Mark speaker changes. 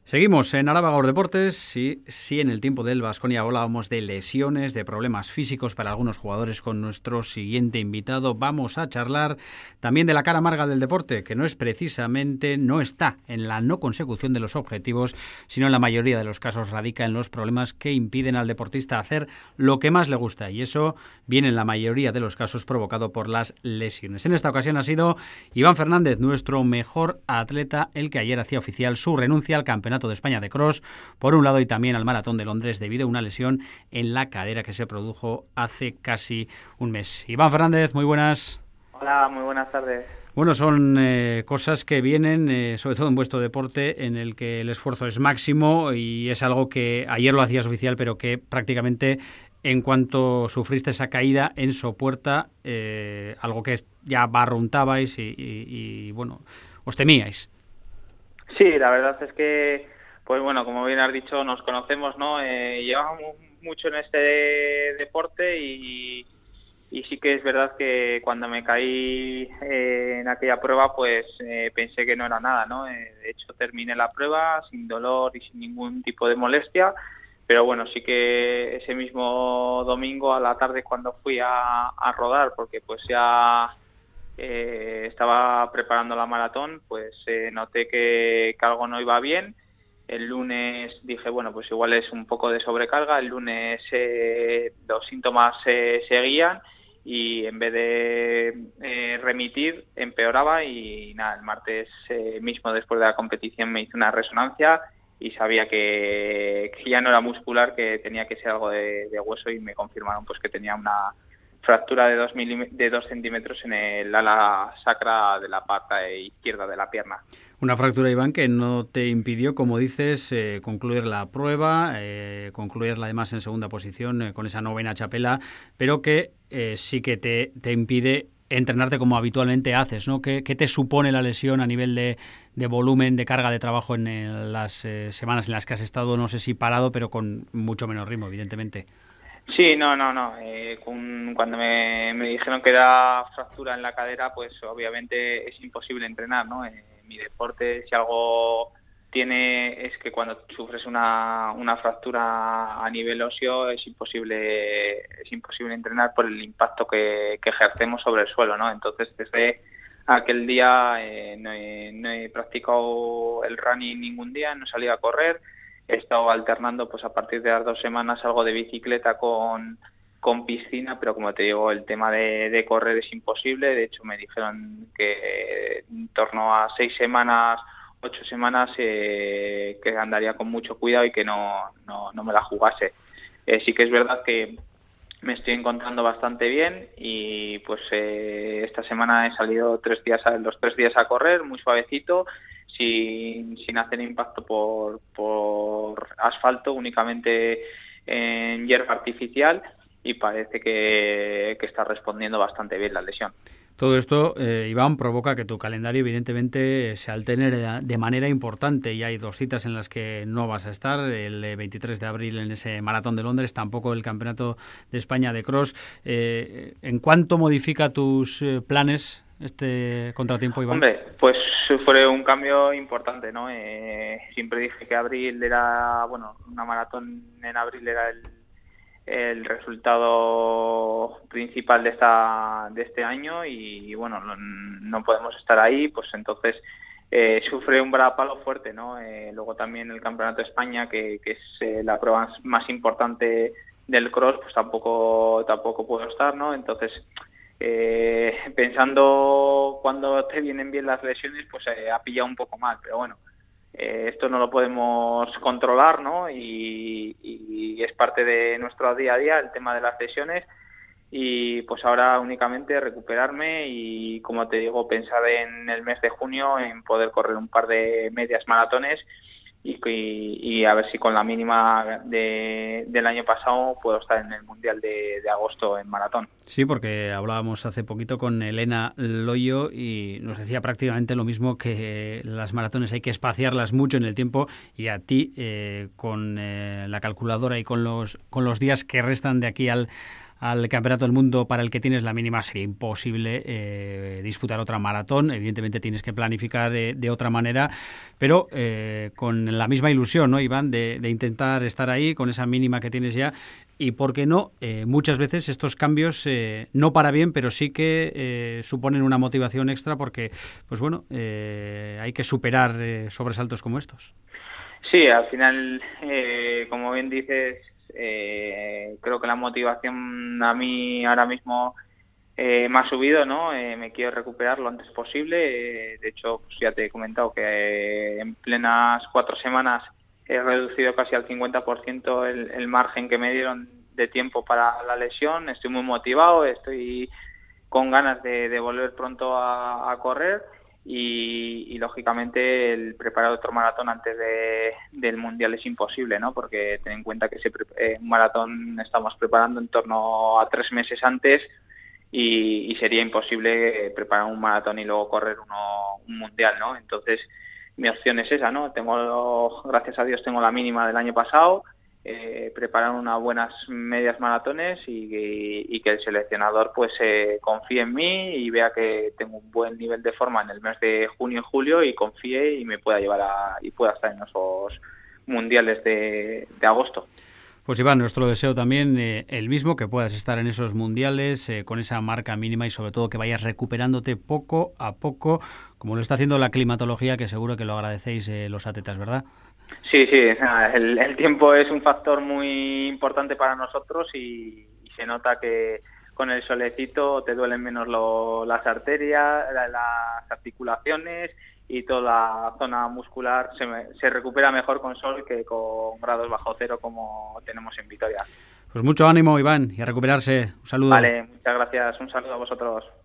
Speaker 1: Seguimos en Arabagor Deportes y sí, en el tiempo del Baskonia hablábamos de lesiones, de problemas físicos para algunos jugadores. Con nuestro siguiente invitado vamos a charlar también de la cara amarga del deporte, que no está en la no consecución de los objetivos, sino en la mayoría de los casos radica en los problemas que impiden al deportista hacer lo que más le gusta, y eso viene en la mayoría de los casos provocado por las lesiones. En esta ocasión ha sido Iván Fernández, nuestro mejor atleta, el que ayer hacía oficial su renuncia al Campeonato de España de Cross, por un lado, y también al Maratón de Londres debido a una lesión en la cadera que se produjo hace casi un mes. Iván Fernández, muy buenas.
Speaker 2: Hola, muy buenas tardes.
Speaker 1: Bueno, son cosas que vienen, sobre todo en vuestro deporte, en el que el esfuerzo es máximo, y es algo que ayer lo hacías oficial, pero que prácticamente en cuanto sufriste esa caída en Sopuerta, algo que ya barruntabais y bueno, os temíais.
Speaker 2: Sí, la verdad es que, pues bueno, como bien has dicho, nos conocemos, ¿no? Llevamos mucho en este deporte y sí que es verdad que cuando me caí en aquella prueba, pues pensé que no era nada, ¿no? De hecho, terminé la prueba sin dolor y sin ningún tipo de molestia, pero bueno, sí que ese mismo domingo a la tarde cuando fui a rodar, porque pues ya estaba preparando la maratón, pues noté que algo no iba bien. El lunes dije, bueno, pues igual es un poco de sobrecarga. El lunes los síntomas seguían y en vez de remitir, empeoraba. Y nada, el martes mismo después de la competición me hice una resonancia y sabía que ya no era muscular, que tenía que ser algo de hueso, y me confirmaron pues que tenía una fractura de 2 centímetros en el ala sacra de la pata izquierda de la pierna.
Speaker 1: Una fractura, Iván, que no te impidió, como dices, concluir la prueba, concluirla además en segunda posición con esa novena chapela, pero que sí que te impide entrenarte como habitualmente haces, ¿no? ¿Qué te supone la lesión a nivel de volumen, de carga de trabajo en las semanas en las que has estado, no sé si parado, pero con mucho menos ritmo, evidentemente?
Speaker 2: Sí, no. Cuando me dijeron que era fractura en la cadera, pues obviamente es imposible entrenar, ¿no? Mi deporte, si algo tiene, es que cuando sufres una fractura a nivel óseo es imposible entrenar por el impacto que ejercemos sobre el suelo, ¿no? Entonces, desde aquel día no he practicado el running ningún día, no he salido a correr. He estado alternando, pues a partir de las 2 semanas, algo de bicicleta con piscina, pero como te digo, el tema de correr es imposible. De hecho, me dijeron que en torno a 6 semanas, 8 semanas, que andaría con mucho cuidado y que no me la jugase. Sí que es verdad que me estoy encontrando bastante bien y pues esta semana he salido los 3 días a correr, muy suavecito, sin hacer impacto por asfalto, únicamente en hierba artificial, y parece que está respondiendo bastante bien la lesión.
Speaker 1: Todo esto, Iván, provoca que tu calendario evidentemente se altere de manera importante, y hay 2 citas en las que no vas a estar, el 23 de abril en ese Maratón de Londres, tampoco el Campeonato de España de Cross. ¿En cuánto modifica tus planes este contratiempo, Iván?
Speaker 2: Hombre, pues fue un cambio importante, ¿no? Siempre dije que abril era, bueno, una maratón en abril era el resultado principal de este año, y bueno, no podemos estar ahí, pues entonces sufre un varapalo fuerte, ¿no? Luego también el Campeonato de España, que es la prueba más importante del cross, pues tampoco puedo estar, ¿no? Entonces, pensando cuando te vienen bien las lesiones, pues ha pillado un poco mal, pero bueno, esto no lo podemos controlar, ¿no? Y es parte de nuestro día a día el tema de las lesiones, y pues ahora únicamente recuperarme y, como te digo, pensar en el mes de junio en poder correr un par de medias maratones y a ver si con la mínima del año pasado puedo estar en el Mundial de agosto en maratón.
Speaker 1: Sí, porque hablábamos hace poquito con Elena Loyo y nos decía prácticamente lo mismo, que las maratones hay que espaciarlas mucho en el tiempo, y a ti con la calculadora y con los días que restan de aquí al al Campeonato del Mundo para el que tienes la mínima, sería imposible disputar otra maratón. Evidentemente tienes que planificar de otra manera, pero con la misma ilusión, ¿no, Iván? De intentar estar ahí con esa mínima que tienes ya. Y por qué no, muchas veces estos cambios, no para bien, pero sí que suponen una motivación extra porque, pues bueno, hay que superar sobresaltos como estos.
Speaker 2: Sí, al final, como bien dices, creo que la motivación a mí ahora mismo me ha subido, ¿no? Me quiero recuperar lo antes posible. De hecho, pues ya te he comentado que en plenas 4 semanas he reducido casi al 50% el margen que me dieron de tiempo para la lesión. Estoy muy motivado, estoy con ganas de volver pronto a correr y lógicamente el preparar otro maratón antes del Mundial es imposible, ¿no? Porque ten en cuenta que un maratón estamos preparando en torno a 3 meses antes y sería imposible preparar un maratón y luego correr un Mundial, ¿no? Entonces mi opción es esa, ¿no? Gracias a Dios tengo la mínima del año pasado, preparar unas buenas medias maratones y que el seleccionador pues confíe en mí y vea que tengo un buen nivel de forma en el mes de junio y julio y confíe y me pueda llevar y pueda estar en esos mundiales de agosto.
Speaker 1: Pues Iván, nuestro deseo también el mismo, que puedas estar en esos mundiales con esa marca mínima y sobre todo que vayas recuperándote poco a poco, como lo está haciendo la climatología, que seguro que lo agradecéis los atletas, ¿verdad?
Speaker 2: Sí, sí, el tiempo es un factor muy importante para nosotros y se nota que con el solecito te duelen menos las arterias, las articulaciones y toda la zona muscular se recupera mejor con sol que con grados bajo cero como tenemos en Vitoria.
Speaker 1: Pues mucho ánimo, Iván, y a recuperarse. Un saludo.
Speaker 2: Vale, muchas gracias. Un saludo a vosotros.